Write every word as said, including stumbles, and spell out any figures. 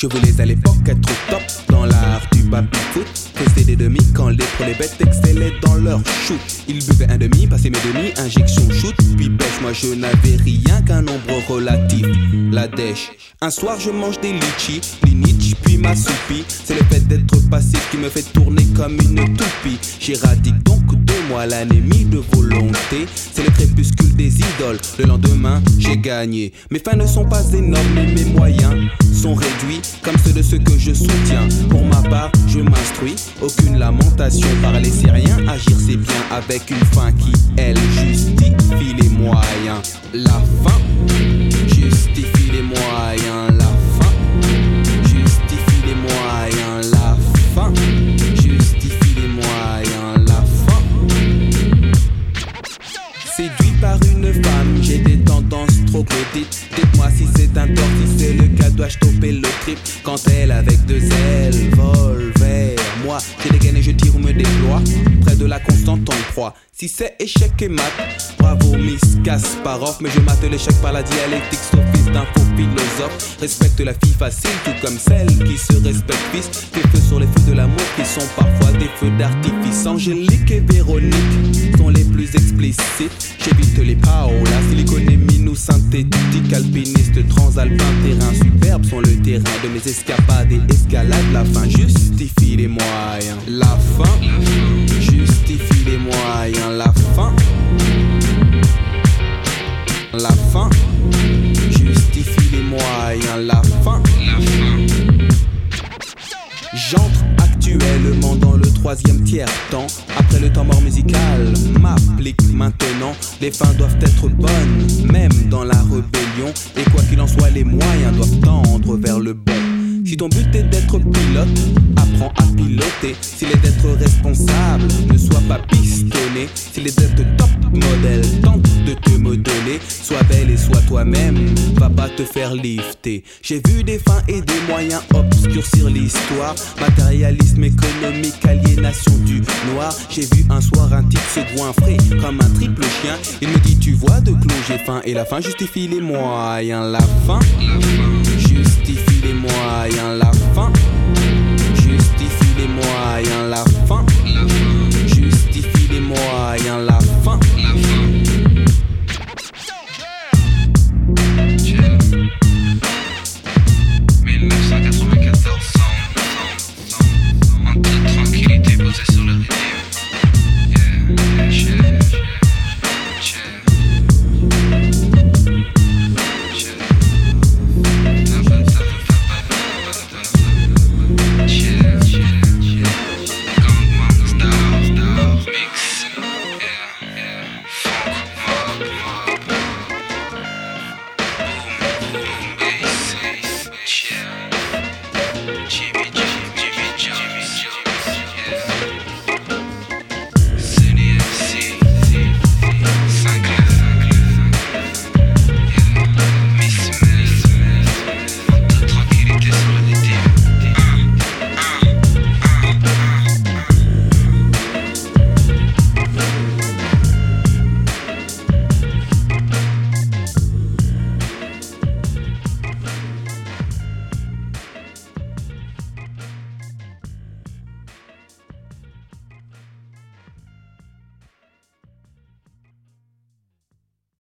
Je voulais à l'époque être au top dans l'art du baby-foot. Faisais des demi quand les pour les bêtes excellaient dans leur shoot. Ils buvaient un demi, passaient mes demi, injection shoot, puis pêche. Moi je n'avais rien qu'un nombre relatif, la dèche. Un soir je mange des litchis, l'initch puis ma soupie. C'est le fait d'être passif qui me fait tourner comme une toupie. J'éradique donc de moi l'anémie de volonté. C'est le crépuscule des idoles, le lendemain j'ai gagné. Mes fins ne sont pas énormes mais mes moyens sont réduits comme ceux de ceux que je soutiens. Pour ma part je m'instruis, aucune lamentation. Parler c'est rien, agir c'est bien, avec une fin qui elle justifie les moyens. La fin justifie les moyens. La fin justifie les moyens. La fin justifie les moyens. La fin. Séduit par une femme, j'ai des tendances troglodytes. Dites-moi si c'est un tort, si c'est le cas, dois-je stopper le trip? Quand elle avec deux ailes vole vers moi, j'ai des gaines et je tire ou me déploie près de la constante en proie. Si c'est échec et mat, bravo Miss Kasparov. Mais je mate l'échec par la dialectique, sauf fils d'un faux philosophe. Respecte la fille facile, tout comme celle qui se respecte fils. Des feux sur les feux de l'amour qui sont parfois des feux d'artifice. Angélique et Véronique sont les plus explicites. J'évite les Paola, siliconémine ou synthétique. Alpiniste, transalpin, terrain superbe sont le terrain de mes escapades et escalades. La fin justifie les moyens. La fin justifie les moyens. La fin, la fin justifie les moyens. La fin, j'entre actuellement dans le troisième tiers-temps. Après le temps mort musical m'applique maintenant. Les fins doivent être bonnes, même dans la rébellion. Et quoi qu'il en soit, les moyens doivent tendre vers le bon. Si ton but est d'être pilote, apprends à piloter. S'il est d'être responsable, ne sois pas pistonné. S'il est d'être top modèle, tente de te modeler. Sois belle et sois toi-même, va pas te faire lifter. J'ai vu des fins et des moyens obscurcir l'histoire. Matérialisme économique, aliénation du noir. J'ai vu un soir un type se goinfrer comme un triple chien. Il me dit tu vois de clos j'ai faim et la fin justifie les moyens. La fin